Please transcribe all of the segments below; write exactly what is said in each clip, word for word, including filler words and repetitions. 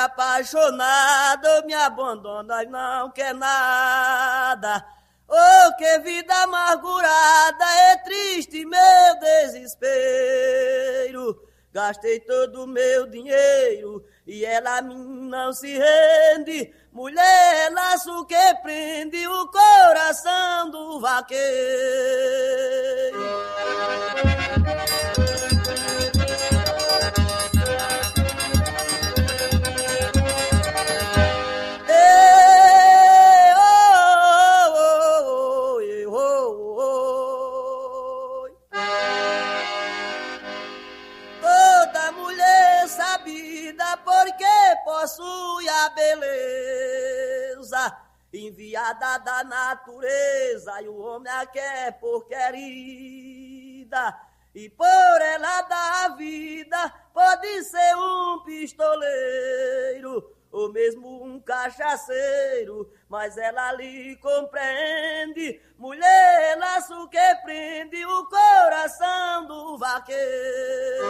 apaixonada, me abandona e não quer nada. Oh, que vida amargurada, é triste meu desespero. Gastei todo o meu dinheiro e ela a mim não se rende. Mulher, laço que prende o coração do vaqueiro. Possui a beleza enviada da natureza e o homem a quer por querida, e por ela da vida pode ser um pistoleiro ou mesmo um cachaceiro, mas ela lhe compreende. Mulher, laço que prende o coração do vaqueiro.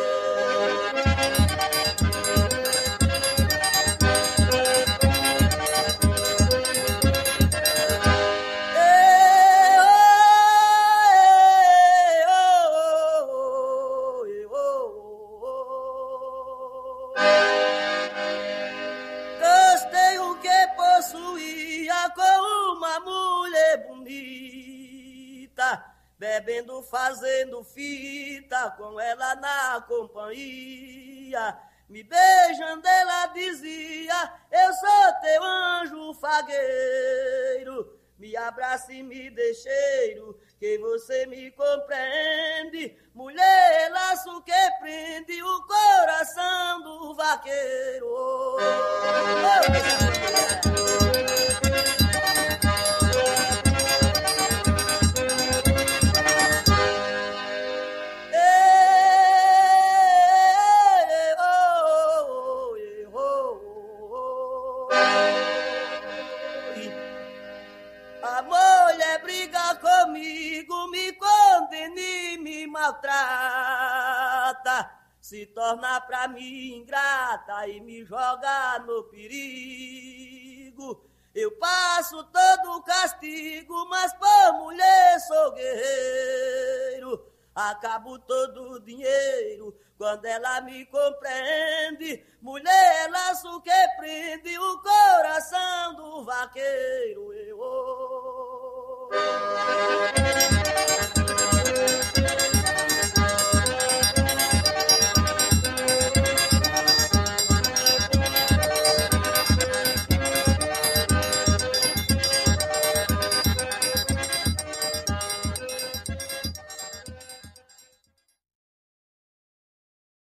Bebendo, fazendo fita, com ela na companhia. Me beijando, ela dizia, eu sou teu anjo fagueiro. Me abraça e me dê cheiro, que você me compreende. Mulher, laço que prende o coração do vaqueiro. Oh, oh, oh. Maltrata, se torna pra mim ingrata e me joga no perigo. Eu passo todo o castigo, mas por mulher sou guerreiro. Acabo todo o dinheiro quando ela me compreende. Mulher, laço que prende o coração do vaqueiro. Eu, oh.